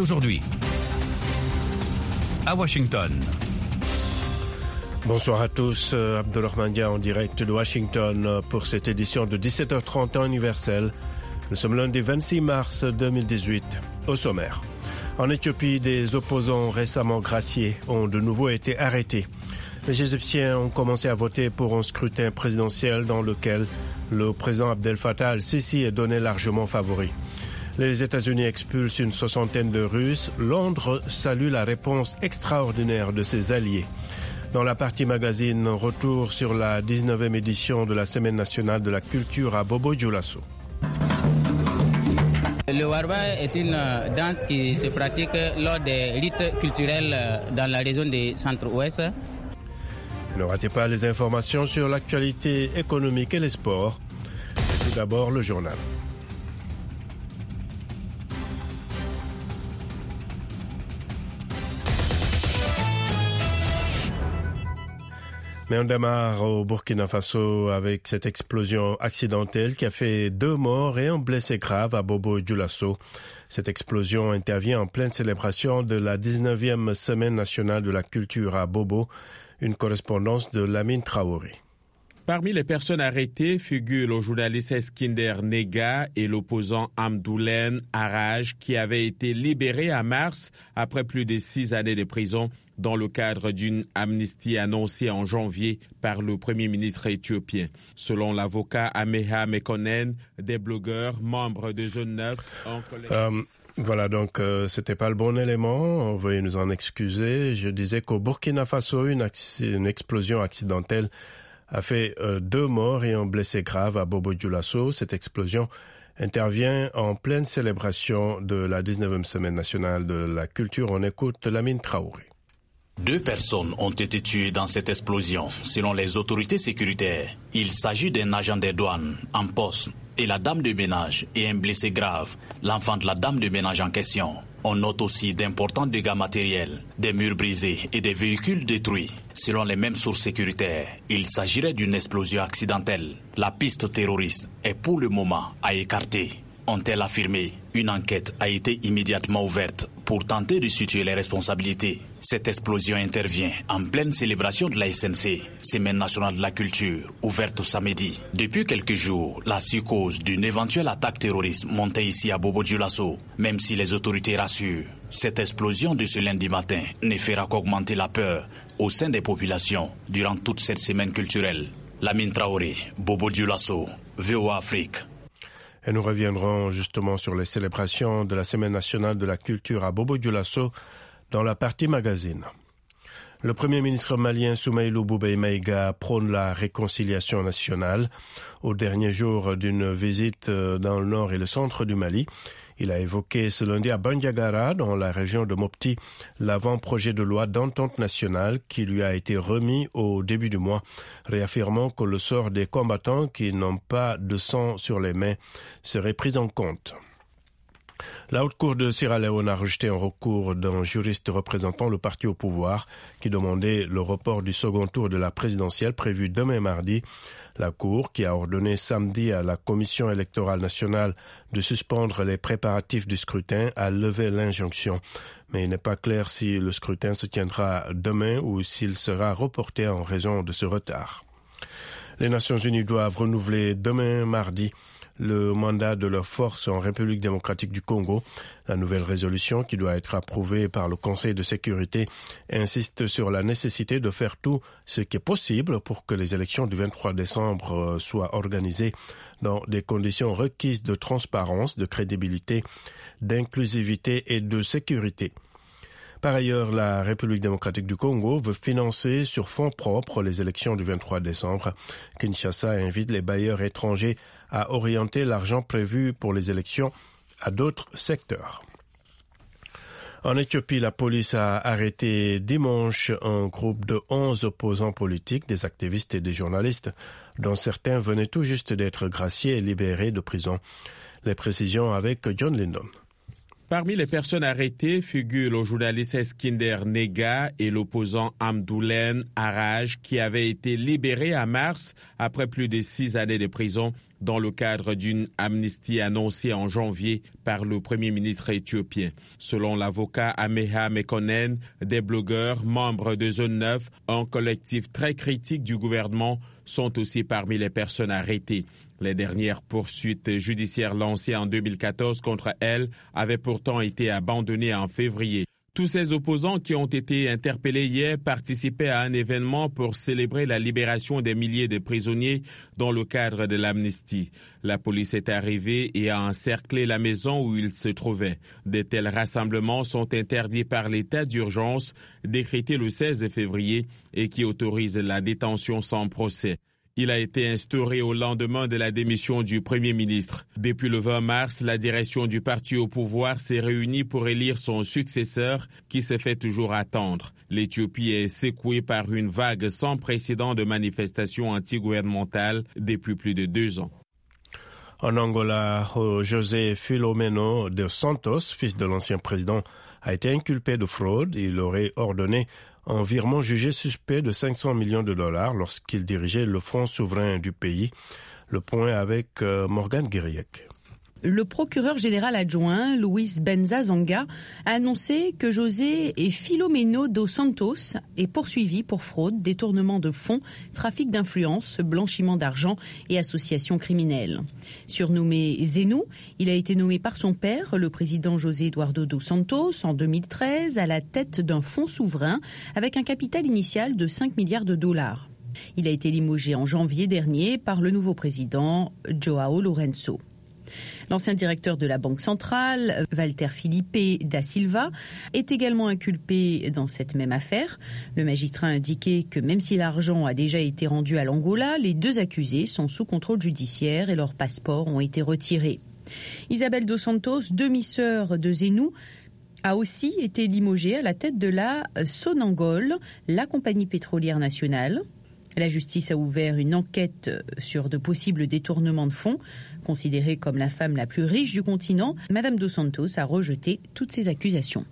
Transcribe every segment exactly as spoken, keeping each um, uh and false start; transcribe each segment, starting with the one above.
d'aujourd'hui. À Washington. Bonsoir à tous, Abdelrahman Dia en direct de Washington pour cette édition de dix-sept heures trente temps universel. Nous sommes lundi vingt-six mars deux mille dix-huit. Au sommaire. En Éthiopie, des opposants récemment graciés ont de nouveau été arrêtés. Les Égyptiens ont commencé à voter pour un scrutin présidentiel dans lequel le président Abdel Fattah al-Sisi est donné largement favori. Les États-Unis expulsent une soixantaine de Russes. Londres salue la réponse extraordinaire de ses alliés. Dans la partie magazine, retour sur la dix-neuvième édition de la Semaine nationale de la culture à Bobo-Dioulasso. Le Warba est une danse qui se pratique lors des rites culturels dans la région du centre-ouest. Ne ratez pas les informations sur l'actualité économique et les sports. Et tout d'abord, le journal. Mais on démarre au Burkina Faso avec cette explosion accidentelle qui a fait deux morts et un blessé grave à Bobo-Dioulasso. Cette explosion intervient en pleine célébration de la dix-neuvième Semaine nationale de la culture à Bobo. Une correspondance de Lamine Traoré. Parmi les personnes arrêtées figurent le journaliste Eskinder Nega et l'opposant Amdoulen Araj qui avaient été libérés en mars après plus de six années de prison dans le cadre d'une amnistie annoncée en janvier par le Premier ministre éthiopien. Selon l'avocat Ameha Mekonnen, des blogueurs membres de Zone neuf ont collecté... Um... Voilà, donc euh, c'était pas le bon élément, veuillez nous en excuser. Je disais qu'au Burkina Faso, une, une explosion accidentelle a fait euh, deux morts et un blessé grave à Bobo-Dioulasso. Cette explosion intervient en pleine célébration de la dix-neuvième Semaine nationale de la culture. On écoute Lamine Traoré. Deux personnes ont été tuées dans cette explosion, selon les autorités sécuritaires. Il s'agit d'un agent des douanes en poste et la dame de ménage et un blessé grave, l'enfant de la dame de ménage en question. On note aussi d'importants dégâts matériels, des murs brisés et des véhicules détruits. Selon les mêmes sources sécuritaires, il s'agirait d'une explosion accidentelle. La piste terroriste est pour le moment à écarter. Ont-elles affirmé? Une enquête a été immédiatement ouverte pour tenter de situer les responsabilités. Cette explosion intervient en pleine célébration de la S N C, Semaine nationale de la culture, ouverte samedi. Depuis quelques jours, la psychose d'une éventuelle attaque terroriste montait ici à Bobo-Dioulasso, même si les autorités rassurent. Cette explosion de ce lundi matin ne fera qu'augmenter la peur au sein des populations durant toute cette semaine culturelle. Lamine Traoré, Bobo-Dioulasso, V O A Afrique. Et nous reviendrons justement sur les célébrations de la Semaine nationale de la culture à Bobo-Dioulasso dans la partie magazine. Le Premier ministre malien Soumaïlou Boubèye Maïga prône la réconciliation nationale. Au dernier jour d'une visite dans le nord et le centre du Mali, il a évoqué ce lundi à Bandiagara, dans la région de Mopti, l'avant-projet de loi d'entente nationale qui lui a été remis au début du mois, réaffirmant que le sort des combattants qui n'ont pas de sang sur les mains serait pris en compte. La Haute Cour de Sierra Leone a rejeté un recours d'un juriste représentant le parti au pouvoir qui demandait le report du second tour de la présidentielle prévu demain mardi. La Cour, qui a ordonné samedi à la Commission électorale nationale de suspendre les préparatifs du scrutin, a levé l'injonction. Mais il n'est pas clair si le scrutin se tiendra demain ou s'il sera reporté en raison de ce retard. Les Nations Unies doivent renouveler demain mardi le mandat de leurs forces en République démocratique du Congo. La nouvelle résolution, qui doit être approuvée par le Conseil de sécurité, insiste sur la nécessité de faire tout ce qui est possible pour que les élections du vingt-trois décembre soient organisées dans des conditions requises de transparence, de crédibilité, d'inclusivité et de sécurité. Par ailleurs, la République démocratique du Congo veut financer sur fonds propres les élections du vingt-trois décembre. Kinshasa invite les bailleurs étrangers à orienter l'argent prévu pour les élections à d'autres secteurs. En Éthiopie, la police a arrêté dimanche un groupe de onze opposants politiques, des activistes et des journalistes, dont certains venaient tout juste d'être graciés et libérés de prison. Les précisions avec John Lindon. Parmi les personnes arrêtées figurent le journaliste Eskinder Nega et l'opposant Amdoulen Araj qui avaient été libérés en mars après plus de six années de prison dans le cadre d'une amnistie annoncée en janvier par le Premier ministre éthiopien. Selon l'avocat Ameha Mekonnen, des blogueurs, membres de Zone neuf, un collectif très critique du gouvernement, sont aussi parmi les personnes arrêtées. Les dernières poursuites judiciaires lancées en deux mille quatorze contre elle avaient pourtant été abandonnées en février. Tous ces opposants qui ont été interpellés hier participaient à un événement pour célébrer la libération des milliers de prisonniers dans le cadre de l'amnistie. La police est arrivée et a encerclé la maison où ils se trouvaient. De tels rassemblements sont interdits par l'état d'urgence décrété le seize février et qui autorise la détention sans procès. Il a été instauré au lendemain de la démission du Premier ministre. Depuis le vingt mars, la direction du parti au pouvoir s'est réunie pour élire son successeur qui se fait toujours attendre. L'Éthiopie est secouée par une vague sans précédent de manifestations anti-gouvernementales depuis plus de deux ans. En Angola, José Filomeno dos Santos, fils de l'ancien président, a été inculpé de fraude. Il aurait ordonné un virement jugé suspect de cinq cents millions de dollars lorsqu'il dirigeait le fonds souverain du pays. Le point avec euh, Morgane Guiriec. Le procureur général adjoint, Luis Benza Zanga, a annoncé que José et Filomeno dos Santos est poursuivi pour fraude, détournement de fonds, trafic d'influence, blanchiment d'argent et association criminelle. Surnommé Zenou, il a été nommé par son père, le président José Eduardo dos Santos, en deux mille treize, à la tête d'un fonds souverain avec un capital initial de cinq milliards de dollars. Il a été limogé en janvier dernier par le nouveau président João Lourenço. L'ancien directeur de la Banque centrale, Walter Filipe da Silva, est également inculpé dans cette même affaire. Le magistrat a indiqué que même si l'argent a déjà été rendu à l'Angola, les deux accusés sont sous contrôle judiciaire et leurs passeports ont été retirés. Isabel dos Santos, demi-sœur de Zenou, a aussi été limogée à la tête de la Sonangol, la compagnie pétrolière nationale. La justice a ouvert une enquête sur de possibles détournements de fonds. Considérée comme la femme la plus riche du continent, Madame dos Santos a rejeté toutes ces accusations.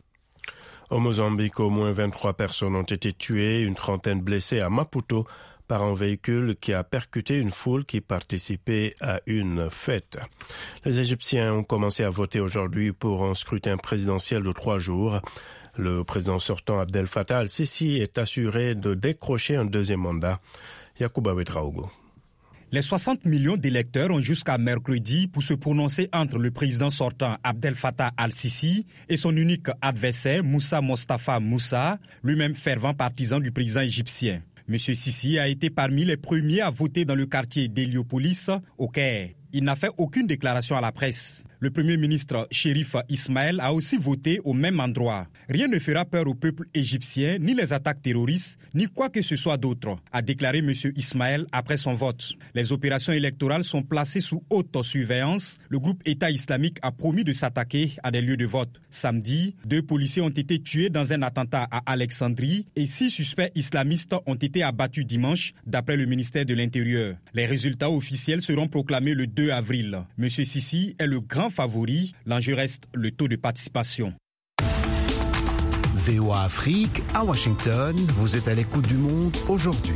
Au Mozambique, au moins vingt-trois personnes ont été tuées, une trentaine blessées à Maputo par un véhicule qui a percuté une foule qui participait à une fête. Les Égyptiens ont commencé à voter aujourd'hui pour un scrutin présidentiel de trois jours. Le président sortant Abdel Fattah al-Sisi est assuré de décrocher un deuxième mandat. Yacouba Ouedraogo. Les soixante millions d'électeurs ont jusqu'à mercredi pour se prononcer entre le président sortant Abdel Fattah al-Sisi et son unique adversaire Moussa Mostafa Moussa, lui-même fervent partisan du président égyptien. Monsieur Sisi a été parmi les premiers à voter dans le quartier d'Héliopolis, au Caire. Il n'a fait aucune déclaration à la presse. Le Premier ministre Chérif Ismaël a aussi voté au même endroit. Rien ne fera peur au peuple égyptien, ni les attaques terroristes, ni quoi que ce soit d'autre, a déclaré M. Ismaël après son vote. Les opérations électorales sont placées sous haute surveillance. Le groupe État islamique a promis de s'attaquer à des lieux de vote. Samedi, deux policiers ont été tués dans un attentat à Alexandrie et six suspects islamistes ont été abattus dimanche, d'après le ministère de l'Intérieur. Les résultats officiels seront proclamés le deux avril. M. Sisi est le grand favori. L'enjeu reste le taux de participation. V O A Afrique, à Washington, vous êtes à l'écoute du monde aujourd'hui.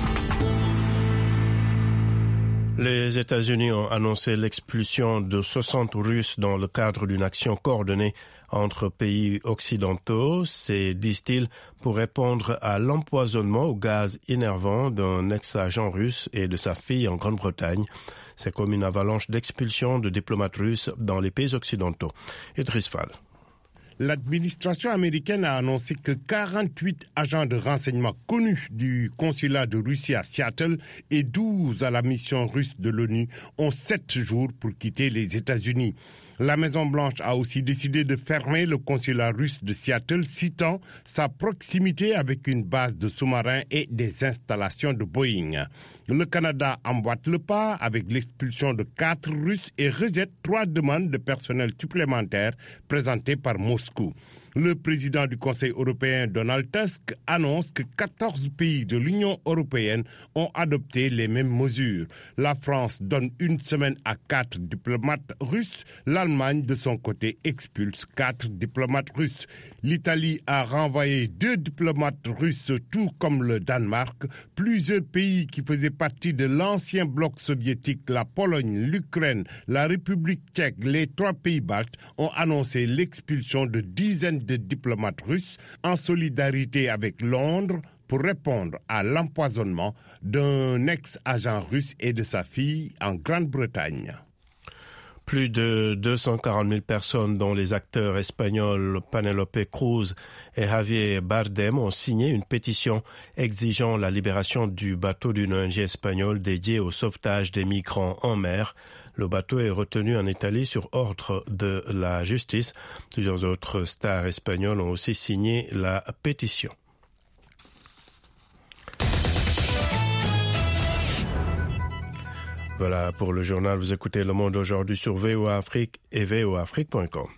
Les États-Unis ont annoncé l'expulsion de soixante Russes dans le cadre d'une action coordonnée entre pays occidentaux. C'est, disent-ils, pour répondre à l'empoisonnement au gaz énervant d'un ex-agent russe et de sa fille en Grande-Bretagne. C'est comme une avalanche d'expulsion de diplomates russes dans les pays occidentaux. Idriss Fall. L'administration américaine a annoncé que quarante-huit agents de renseignement connus du consulat de Russie à Seattle et douze à la mission russe de l'ONU ont sept jours pour quitter les États-Unis. La Maison-Blanche a aussi décidé de fermer le consulat russe de Seattle, citant sa proximité avec une base de sous-marins et des installations de Boeing. Le Canada emboîte le pas avec l'expulsion de quatre Russes et rejette trois demandes de personnel supplémentaire présentées par Moscou. Le président du Conseil européen, Donald Tusk, annonce que quatorze pays de l'Union européenne ont adopté les mêmes mesures. La France donne une semaine à quatre diplomates russes. L'Allemagne, de son côté, expulse quatre diplomates russes. L'Italie a renvoyé deux diplomates russes, tout comme le Danemark. Plusieurs pays qui faisaient partie de l'ancien bloc soviétique, la Pologne, l'Ukraine, la République tchèque, les trois pays baltes, ont annoncé l'expulsion de dizaines de diplomates russes en solidarité avec Londres pour répondre à l'empoisonnement d'un ex-agent russe et de sa fille en Grande-Bretagne. Plus de deux cent quarante mille personnes, dont les acteurs espagnols Penélope Cruz et Javier Bardem, ont signé une pétition exigeant la libération du bateau d'une O N G espagnole dédiée au sauvetage des migrants en mer. Le bateau est retenu en Italie sur ordre de la justice. Plusieurs autres stars espagnoles ont aussi signé la pétition. Voilà pour le journal. Vous écoutez Le Monde aujourd'hui sur V O A Afrique et V O A Afrique point com.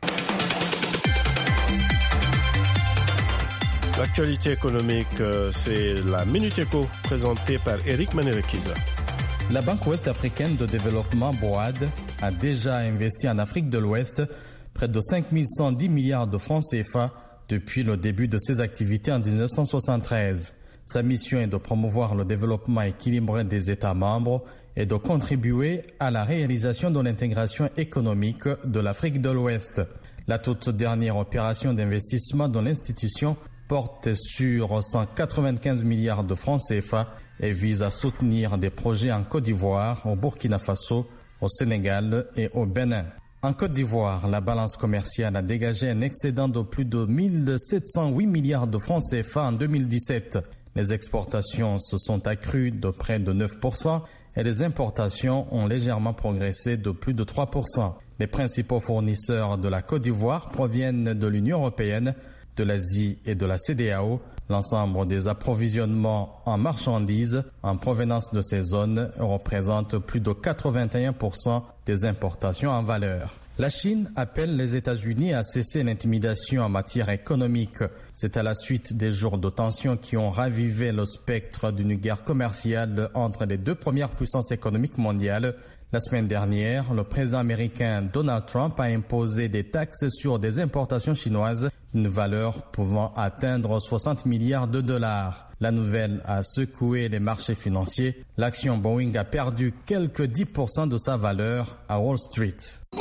L'actualité économique, c'est la Minute Éco présentée par Eric Manerekiza. La Banque ouest-africaine de développement B O A D a déjà investi en Afrique de l'Ouest près de cinq mille cent dix milliards de francs C F A depuis le début de ses activités en dix-neuf cent soixante-treize. Sa mission est de promouvoir le développement équilibré des États membres et de contribuer à la réalisation de l'intégration économique de l'Afrique de l'Ouest. La toute dernière opération d'investissement de l'institution porte sur cent quatre-vingt-quinze milliards de francs C F A et vise à soutenir des projets en Côte d'Ivoire, au Burkina Faso, au Sénégal et au Bénin. En Côte d'Ivoire, la balance commerciale a dégagé un excédent de plus de mille sept cent huit milliards de francs C F A en deux mille dix-sept. Les exportations se sont accrues de près de neuf pour cent et les importations ont légèrement progressé de plus de trois pour cent. Les principaux fournisseurs de la Côte d'Ivoire proviennent de l'Union européenne, de l'Asie et de la C E D E A O. L'ensemble des approvisionnements en marchandises en provenance de ces zones représente plus de quatre-vingt-un pour cent des importations en valeur. La Chine appelle les États-Unis à cesser l'intimidation en matière économique. C'est à la suite des jours de tension qui ont ravivé le spectre d'une guerre commerciale entre les deux premières puissances économiques mondiales. La semaine dernière, le président américain Donald Trump a imposé des taxes sur des importations chinoises d'une valeur pouvant atteindre soixante milliards de dollars. La nouvelle a secoué les marchés financiers. L'action Boeing a perdu quelques dix pour cent de sa valeur à Wall Street.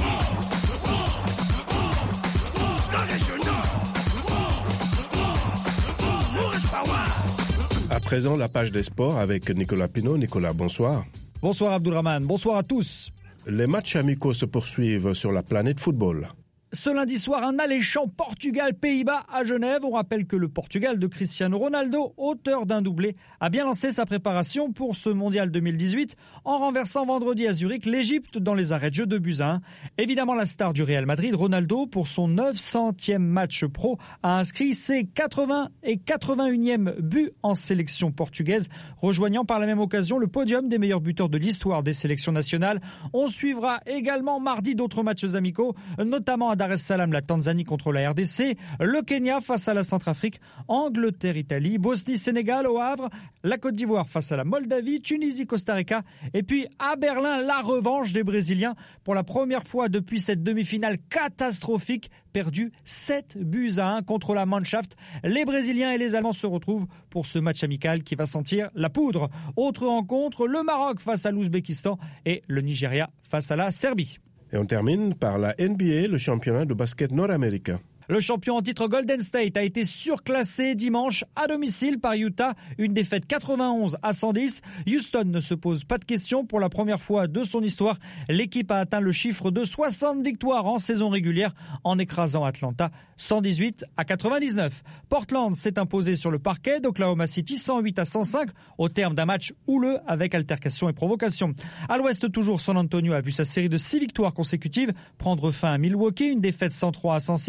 À présent, la page des sports avec Nicolas Pinault. Nicolas, bonsoir. Bonsoir Abdourahmane, bonsoir à tous. Les matchs amicaux se poursuivent sur la planète football. Ce lundi soir, un alléchant Portugal-Pays-Bas à Genève. On rappelle que le Portugal de Cristiano Ronaldo, auteur d'un doublé, a bien lancé sa préparation pour ce mondial deux mille dix-huit en renversant vendredi à Zurich l'Égypte dans les arrêts de jeu de buts à un. Évidemment, la star du Real Madrid, Ronaldo, pour son neuf centième match pro, a inscrit ses quatre-vingts et quatre-vingt-unième buts en sélection portugaise, rejoignant par la même occasion le podium des meilleurs buteurs de l'histoire des sélections nationales. On suivra également mardi d'autres matchs amicaux, notamment à Dar es Salaam, la Tanzanie contre la R D C, le Kenya face à la Centrafrique, Angleterre-Italie, Bosnie-Sénégal au Havre, la Côte d'Ivoire face à la Moldavie, Tunisie-Costa Rica et puis à Berlin, la revanche des Brésiliens pour la première fois depuis cette demi-finale catastrophique, perdu sept buts à un contre la Mannschaft. Les Brésiliens et les Allemands se retrouvent pour ce match amical qui va sentir la poudre. Autre rencontre, le Maroc face à l'Ouzbékistan et le Nigeria face à la Serbie. Et on termine par la N B A, le championnat de basket nord-américain. Le champion en titre Golden State a été surclassé dimanche à domicile par Utah. Une défaite quatre-vingt-onze à cent dix. Houston ne se pose pas de questions. Pour la première fois de son histoire, l'équipe a atteint le chiffre de soixante victoires en saison régulière en écrasant Atlanta cent dix-huit à quatre-vingt-dix-neuf. Portland s'est imposé sur le parquet d'Oklahoma City cent huit à cent cinq au terme d'un match houleux avec altercation et provocation. À l'ouest toujours, San Antonio a vu sa série de six victoires consécutives prendre fin à Milwaukee, une défaite cent trois à cent six.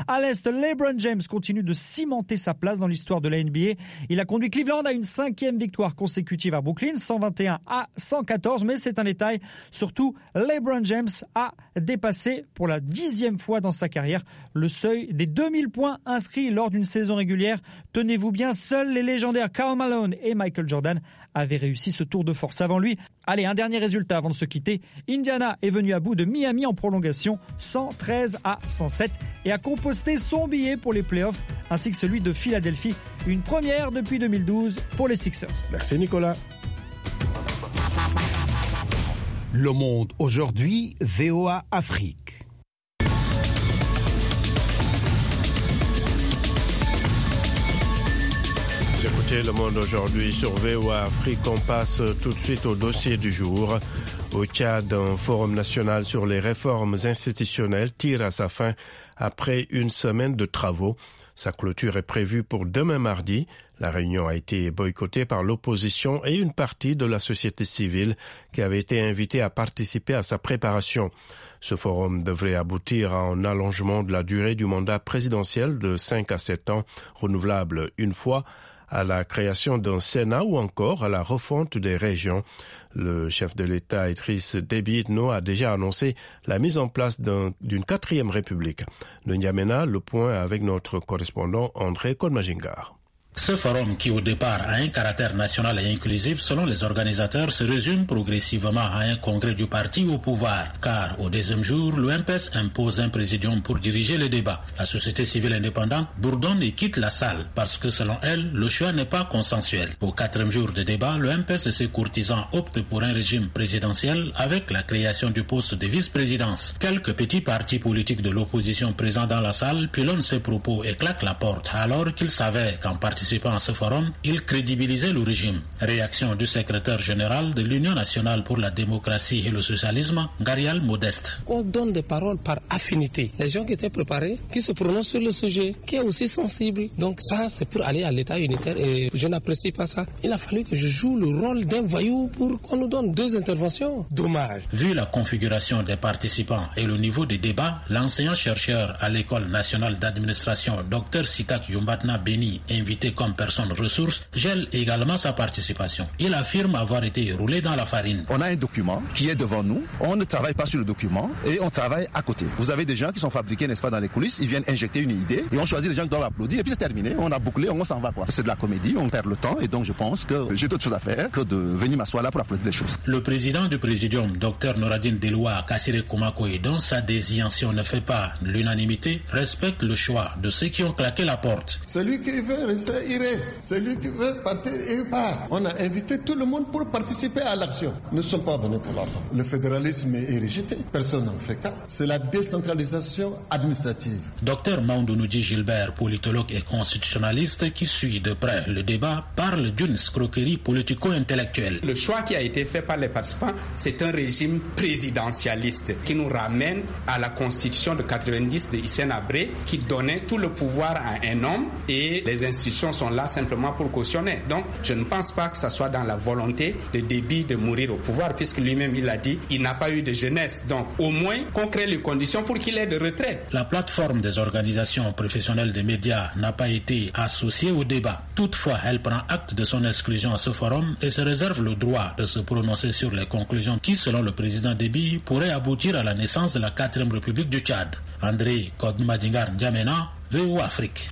À l'Est, LeBron James continue de cimenter sa place dans l'histoire de la N B A. Il a conduit Cleveland à une cinquième victoire consécutive à Brooklyn, cent vingt et un à cent quatorze, mais c'est un détail. Surtout, LeBron James a dépassé pour la dixième fois dans sa carrière le seuil des deux mille points inscrits lors d'une saison régulière. Tenez-vous bien, seuls les légendaires Karl Malone et Michael Jordan avaient réussi ce tour de force avant lui. Allez, un dernier résultat avant de se quitter. Indiana est venu à bout de Miami en prolongation, cent treize à cent sept, et a composté son billet pour les playoffs, ainsi que celui de Philadelphie. Une première depuis deux mille douze pour les Sixers. Merci Nicolas. Le Monde aujourd'hui, V O A Afrique. Écoutez Le Monde aujourd'hui sur V O A Afrique. On passe tout de suite au dossier du jour. Au Tchad, un forum national sur les réformes institutionnelles tire à sa fin après une semaine de travaux. Sa clôture est prévue pour demain mardi. La réunion a été boycottée par l'opposition et une partie de la société civile qui avait été invitée à participer à sa préparation. Ce forum devrait aboutir à un allongement de la durée du mandat présidentiel de cinq à sept ans, renouvelable une fois, à la création d'un Sénat ou encore à la refonte des régions. Le chef de l'État, Idriss Déby Itno, a déjà annoncé la mise en place d'un, d'une quatrième république. De N'Djamena, le point avec notre correspondant André Kodmajingar. Ce forum, qui au départ a un caractère national et inclusif selon les organisateurs, se résume progressivement à un congrès du parti au pouvoir. Car au deuxième jour, l'O M P S impose un présidium pour diriger les débats. La société civile indépendante bourdonne et quitte la salle parce que selon elle, le choix n'est pas consensuel. Au quatrième jour de débat, l'O M P S et ses courtisans optent pour un régime présidentiel avec la création du poste de vice-présidence. Quelques petits partis politiques de l'opposition présents dans la salle pilonnent ses propos et claquent la porte alors qu'ils savaient qu'en participant à ce forum, il crédibilisait le régime. Réaction du secrétaire général de l'Union nationale pour la démocratie et le socialisme, Garial Modeste. On donne des paroles par affinité. Les gens qui étaient préparés, qui se prononcent sur le sujet, qui est aussi sensible. Donc ça, c'est pour aller à l'état unitaire et je n'apprécie pas ça. Il a fallu que je joue le rôle d'un voyou pour qu'on nous donne deux interventions. Dommage. Vu la configuration des participants et le niveau des débats, l'enseignant-chercheur à l'École nationale d'administration, Dr Sitak Yombatna Beni, invité comme personne ressource, gèle également sa participation. Il affirme avoir été roulé dans la farine. On a un document qui est devant nous, on ne travaille pas sur le document et on travaille à côté. Vous avez des gens qui sont fabriqués, n'est-ce pas, dans les coulisses, ils viennent injecter une idée et on choisit les gens qui doivent applaudir et puis c'est terminé, on a bouclé, on s'en va quoi. C'est de la comédie, on perd le temps et donc je pense que j'ai d'autres choses à faire que de venir m'asseoir là pour applaudir les choses. Le président du présidium, Dr Noradine Deloua Kassire Koumakoye, dont sa désignation ne fait pas l'unanimité, respecte le choix de ceux qui ont claqué la porte. Celui qui veut rester, il reste. Celui qui veut partir, il part. On a invité tout le monde pour participer à l'action. Nous ne sommes pas venus pour l'argent. Le fédéralisme est rejeté. Personne n'en fait cas. C'est la décentralisation administrative. Dr Maoundounoudji Gilbert, politologue et constitutionnaliste qui suit de près le débat, parle d'une escroquerie politico-intellectuelle. Le choix qui a été fait par les participants, c'est un régime présidentialiste qui nous ramène à la constitution de quatre-vingt-dix de Hissène Habré qui donnait tout le pouvoir à un homme et les institutions sont là simplement pour cautionner. Donc, je ne pense pas que ça soit dans la volonté de Déby de mourir au pouvoir, puisque lui-même, il a dit, il n'a pas eu de jeunesse. Donc, au moins, qu'on crée les conditions pour qu'il ait de retraite. La plateforme des organisations professionnelles des médias n'a pas été associée au débat. Toutefois, elle prend acte de son exclusion à ce forum et se réserve le droit de se prononcer sur les conclusions qui, selon le président Déby, pourraient aboutir à la naissance de la quatrième République du Tchad. André Kodmadingar N'Djamena, V O A Afrique.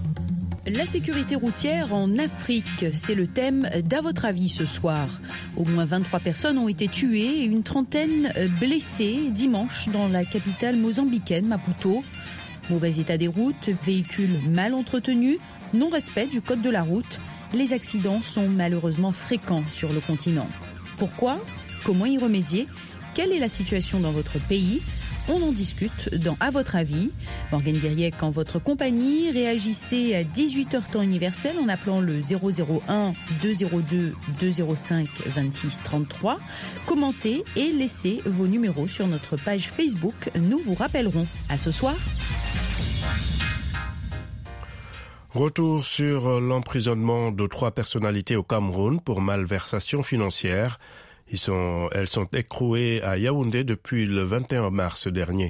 La sécurité routière en Afrique, c'est le thème d'À votre avis ce soir. Au moins vingt-trois personnes ont été tuées et une trentaine blessées dimanche dans la capitale mozambicaine, Maputo. Mauvais état des routes, véhicules mal entretenus, non-respect du code de la route. Les accidents sont malheureusement fréquents sur le continent. Pourquoi ? Comment y remédier ? Quelle est la situation dans votre pays ? On en discute dans À votre avis. Morgane Guiriec en votre compagnie. Réagissez à dix-huit heures temps universel en appelant le zéro zéro un deux zéro deux deux zéro cinq vingt-six trente-trois. Commentez et laissez vos numéros sur notre page Facebook. Nous vous rappellerons. À ce soir. Retour sur l'emprisonnement de trois personnalités au Cameroun pour malversation financière. Ils sont, elles sont écrouées à Yaoundé depuis le vingt et un mars dernier.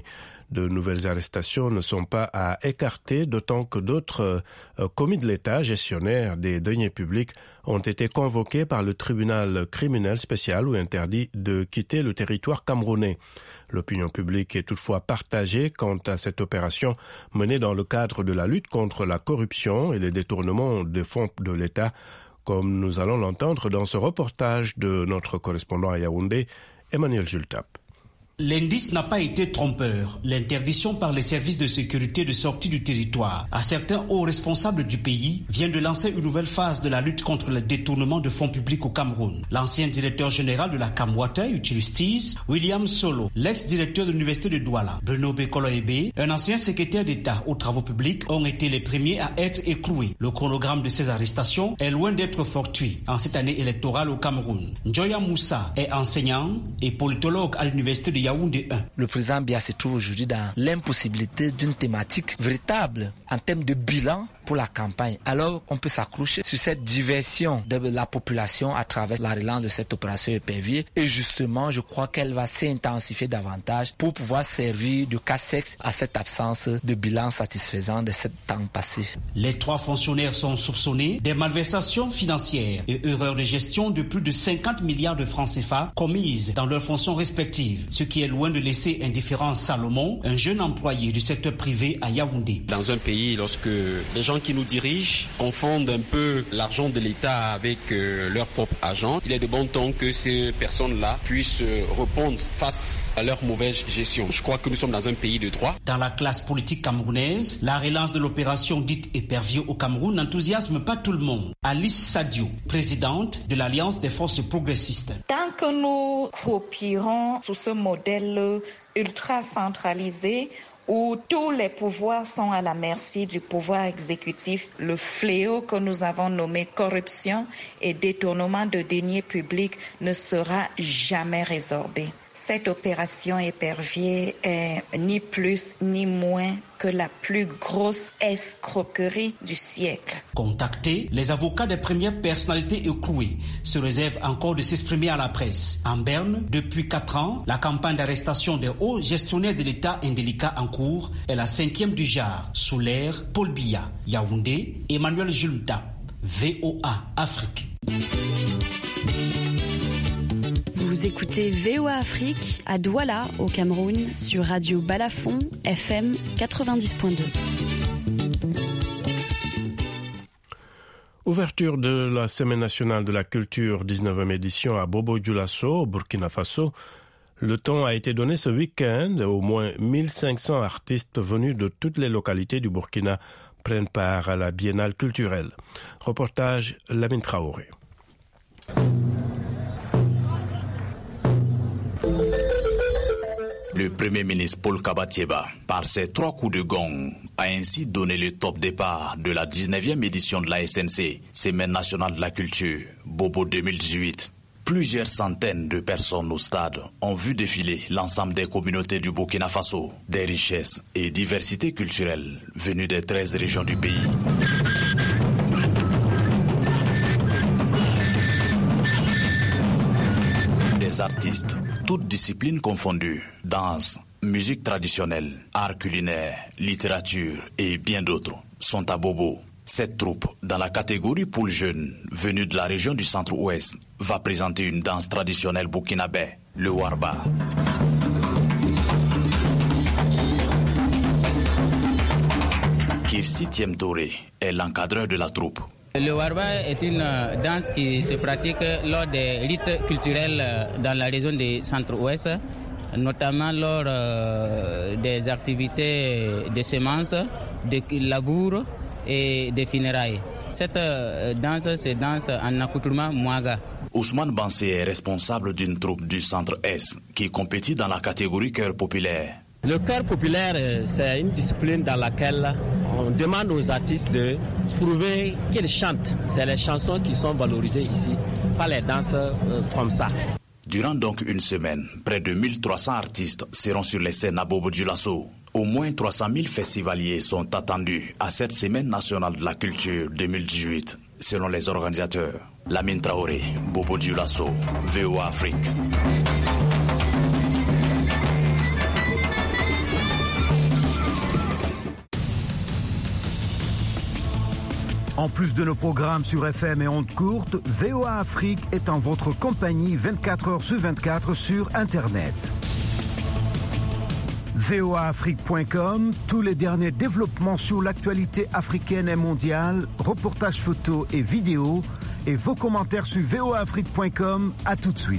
De nouvelles arrestations ne sont pas à écarter, d'autant que d'autres euh, commis de l'État, gestionnaires des deniers publics, ont été convoqués par le tribunal criminel spécial ou interdits de quitter le territoire camerounais. L'opinion publique est toutefois partagée quant à cette opération menée dans le cadre de la lutte contre la corruption et les détournements des fonds de l'État, comme nous allons l'entendre dans ce reportage de notre correspondant à Yaoundé, Emmanuel Jultap. L'indice n'a pas été trompeur. L'interdiction par les services de sécurité de sortie du territoire à certains hauts responsables du pays vient de lancer une nouvelle phase de la lutte contre le détournement de fonds publics au Cameroun. L'ancien directeur général de la Camwata Utilities, William Solo, l'ex-directeur de l'université de Douala, Bruno Bekolo-Ebe, un ancien secrétaire d'État aux travaux publics ont été les premiers à être écroués. Le chronogramme de ces arrestations est loin d'être fortuit en cette année électorale au Cameroun. Njoya Moussa est enseignant et politologue à l'université de Yaoundé un. Le président Biya se trouve aujourd'hui dans l'impossibilité d'une thématique véritable en termes de bilan pour la campagne. Alors, on peut s'accrocher sur cette diversion de la population à travers la relance de cette opération épervier. Et justement, je crois qu'elle va s'intensifier davantage pour pouvoir servir de casse-sexe à cette absence de bilan satisfaisant de ce temps passé. Les trois fonctionnaires sont soupçonnés des malversations financières et erreurs de gestion de plus de cinquante milliards de francs C F A commises dans leurs fonctions respectives, ce qui est loin de laisser indifférent Salomon, un jeune employé du secteur privé à Yaoundé. Dans un pays, lorsque les gens qui nous dirigent confondent un peu l'argent de l'État avec euh, leur propre argent, il est de bon ton que ces personnes-là puissent euh, répondre face à leur mauvaise gestion. Je crois que nous sommes dans un pays de droit. Dans la classe politique camerounaise, la relance de l'opération dite épervier au Cameroun n'enthousiasme pas tout le monde. Alice Sadio, présidente de l'Alliance des forces progressistes. Tant que nous copierons sous ce modèle ultra centralisé, où tous les pouvoirs sont à la merci du pouvoir exécutif, le fléau que nous avons nommé corruption et détournement de deniers publics ne sera jamais résorbé. Cette opération épervier est ni plus ni moins que la plus grosse escroquerie du siècle. Contactés, les avocats des premières personnalités écrouées se réservent encore de s'exprimer à la presse. En Berne, depuis quatre ans, la campagne d'arrestation des hauts gestionnaires de l'État indélicat en cours est la cinquième du genre, sous l'ère Paul Biya. Yaoundé, Emmanuel Julta, V O A Afrique. Vous écoutez V O A Afrique à Douala, au Cameroun, sur Radio Balafon, F M quatre-vingt-dix point deux. Ouverture de la Semaine nationale de la culture, dix-neuvième édition à Bobo-Dioulasso, au Burkina Faso. Le temps a été donné ce week-end. Au moins mille cinq cents artistes venus de toutes les localités du Burkina prennent part à la biennale culturelle. Reportage Lamine Traoré. Le Premier ministre Paul Kabatieba, par ses trois coups de gong, a ainsi donné le top départ de la dix-neuvième édition de la S N C, Semaine nationale de la culture, Bobo deux mille dix-huit. Plusieurs centaines de personnes au stade ont vu défiler l'ensemble des communautés du Burkina Faso, des richesses et diversités culturelles venues des treize régions du pays. Des artistes, toutes disciplines confondues, danse, musique traditionnelle, art culinaire, littérature et bien d'autres, sont à Bobo. Cette troupe, dans la catégorie poule jeune, venue de la région du centre-ouest, va présenter une danse traditionnelle burkinabé, le Warba. Kirsi Thiem Touré est l'encadreur de la troupe. Le Warba est une danse qui se pratique lors des rites culturels dans la région du centre-ouest, notamment lors des activités de semences, de labour et des funérailles. Cette danse se danse en accoutrement mouaga. Ousmane Bansé est responsable d'une troupe du centre-est qui compétit dans la catégorie chœur populaire. Le chœur populaire, c'est une discipline dans laquelle on demande aux artistes de prouver qu'ils chantent. C'est les chansons qui sont valorisées ici, pas les danses euh, comme ça. Durant donc une semaine, près de mille trois cents artistes seront sur les scènes à Bobo-Dioulasso. Au moins trois cent mille festivaliers sont attendus à cette Semaine nationale de la culture deux mille dix-huit, selon les organisateurs. Lamine Traoré, Bobo-Dioulasso, V O A Afrique. En plus de nos programmes sur F M et ondes courtes, V O A Afrique est en votre compagnie vingt-quatre heures sur vingt-quatre sur Internet. V O A Afrique point com, tous les derniers développements sur l'actualité africaine et mondiale, reportages photos et vidéos, et vos commentaires sur V O A Afrique point com. À tout de suite.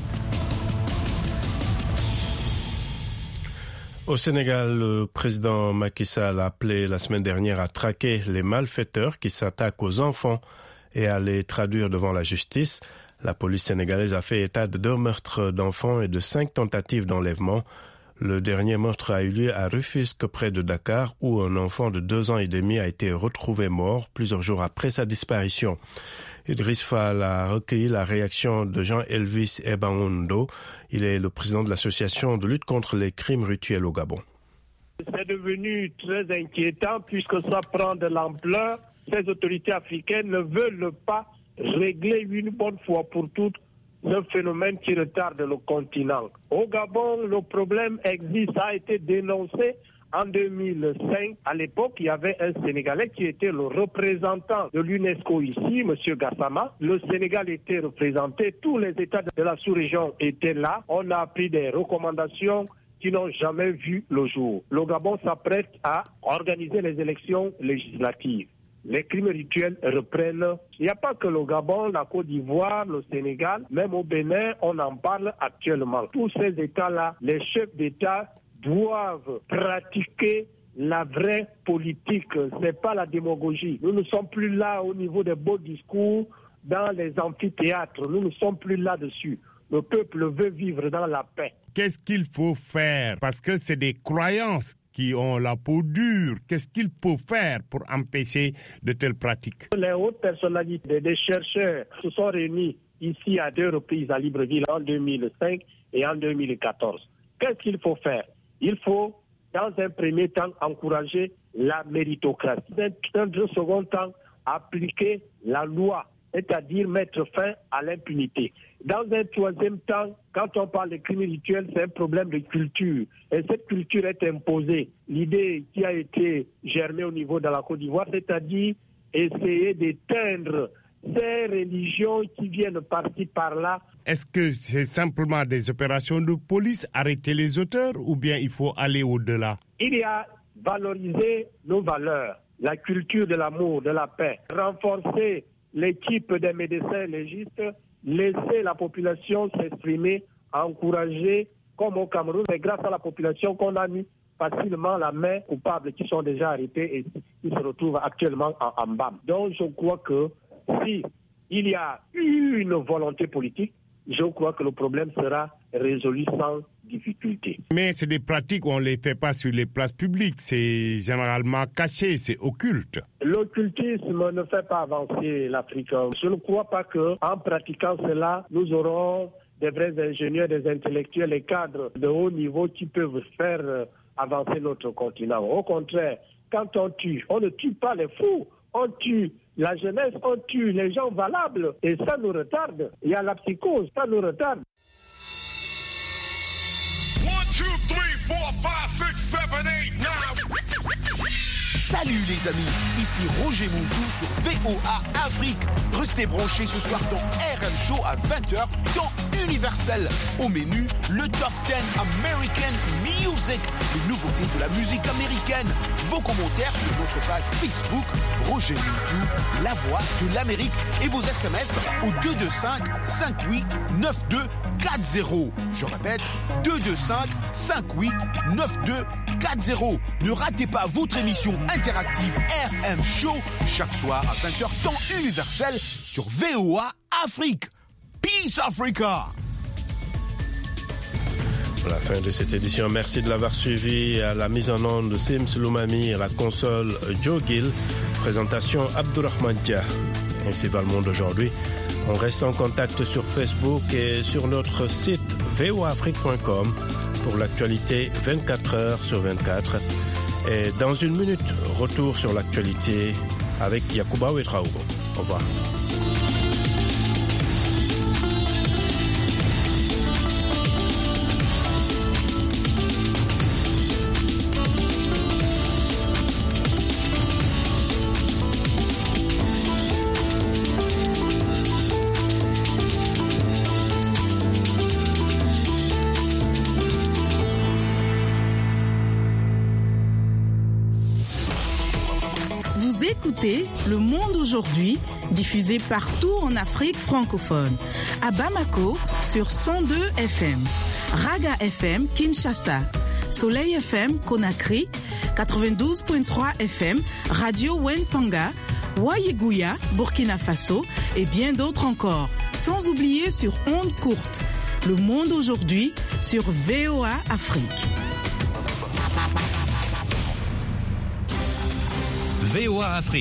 Au Sénégal, le président Macky Sall a appelé la semaine dernière à traquer les malfaiteurs qui s'attaquent aux enfants et à les traduire devant la justice. La police sénégalaise a fait état de deux meurtres d'enfants et de cinq tentatives d'enlèvement. Le dernier meurtre a eu lieu à Rufisque, près de Dakar, où un enfant de deux ans et demi a été retrouvé mort plusieurs jours après sa disparition. Idriss Fall a recueilli la réaction de Jean-Elvis Ebaoundo. Il est le président de l'association de lutte contre les crimes rituels au Gabon. C'est devenu très inquiétant puisque ça prend de l'ampleur. Ces autorités africaines ne veulent pas régler une bonne fois pour toutes ce phénomène qui retarde le continent. Au Gabon, le problème existe, ça a été dénoncé en deux mille cinq. À l'époque, il y avait un Sénégalais qui était le représentant de l'UNESCO ici, M. Gassama. Le Sénégal était représenté, tous les États de la sous-région étaient là. On a pris des recommandations qui n'ont jamais vu le jour. Le Gabon s'apprête à organiser les élections législatives. Les crimes rituels reprennent. Il n'y a pas que le Gabon, la Côte d'Ivoire, le Sénégal, même au Bénin, on en parle actuellement. Tous ces États-là, les chefs d'État doivent pratiquer la vraie politique. Ce n'est pas la démagogie. Nous ne sommes plus là au niveau des beaux discours dans les amphithéâtres. Nous ne sommes plus là-dessus. Le peuple veut vivre dans la paix. Qu'est-ce qu'il faut faire? Parce que c'est des croyances qui ont la peau dure. Qu'est-ce qu'il faut faire pour empêcher de telles pratiques? Les hautes personnalités des chercheurs se sont réunis ici à deux reprises à Libreville en deux mille cinq et en deux mille quatorze. Qu'est-ce qu'il faut faire? Il faut, dans un premier temps, encourager la méritocratie. Dans un second temps, appliquer la loi, c'est-à-dire mettre fin à l'impunité. Dans un troisième temps, quand on parle de crimes rituels, c'est un problème de culture. Et cette culture est imposée. L'idée qui a été germée au niveau de la Côte d'Ivoire, c'est-à-dire essayer d'éteindre ces religions qui viennent par-ci, par-là. Est-ce que c'est simplement des opérations de police, arrêter les auteurs, ou bien il faut aller au-delà? Il y a valoriser nos valeurs, la culture de l'amour, de la paix, renforcer l'équipe des médecins légistes, laisser la population s'exprimer, encourager, comme au Cameroun. C'est grâce à la population qu'on a mis facilement la main coupables qui sont déjà arrêtés et qui se retrouvent actuellement en, en B A M. Donc je crois que si il y a une volonté politique, je crois que le problème sera résolu sans difficulté. Mais c'est des pratiques où on ne les fait pas sur les places publiques, c'est généralement caché, c'est occulte. L'occultisme ne fait pas avancer l'Afrique. Je ne crois pas qu'en pratiquant cela, nous aurons des vrais ingénieurs, des intellectuels, des cadres de haut niveau qui peuvent faire avancer notre continent. Au contraire, quand on tue, on ne tue pas les fous, on tue la jeunesse, on tue les gens valables et ça nous retarde. Il y a la psychose, ça nous retarde. one, two, three, four, five, six, seven, eight, nine. Salut les amis, ici Roger Mountou sur V O A Afrique. Restez branchés ce soir dans R M Show à vingt heures, temps universel. Au menu, le Top dix American Music, les nouveautés de la musique américaine. Vos commentaires sur notre page Facebook, Roger Mountou, la voix de l'Amérique, et vos S M S au deux deux cinq, cinq huit, neuf deux quatre zéro. Je répète, deux deux cinq, cinq huit, neuf deux quatre zéro. Ne ratez pas votre émission interactive R M Show chaque soir à vingt heures temps universel sur V O A Afrique. Peace Africa. Pour la fin de cette édition, merci de l'avoir suivi. À la mise en onde de Sims Loumami, à la console Joe Gill, présentation Abdourahmane Dia. Ainsi va le monde aujourd'hui. On reste en contact sur Facebook et sur notre site V O A Afrique point com pour l'actualité vingt-quatre heures sur vingt-quatre. Et dans une minute, retour sur l'actualité avec Yacouba Ouetraogo. Au revoir. Vous écoutez Le Monde aujourd'hui, diffusé partout en Afrique francophone. À Bamako, sur cent deux F M. Raga F M, Kinshasa. Soleil F M, Conakry. quatre-vingt-douze virgule trois F M, Radio Wentanga. Wayegouya, Burkina Faso. Et bien d'autres encore. Sans oublier sur ondes courtes. Le Monde aujourd'hui, sur V O A Afrique. V O A Afrique.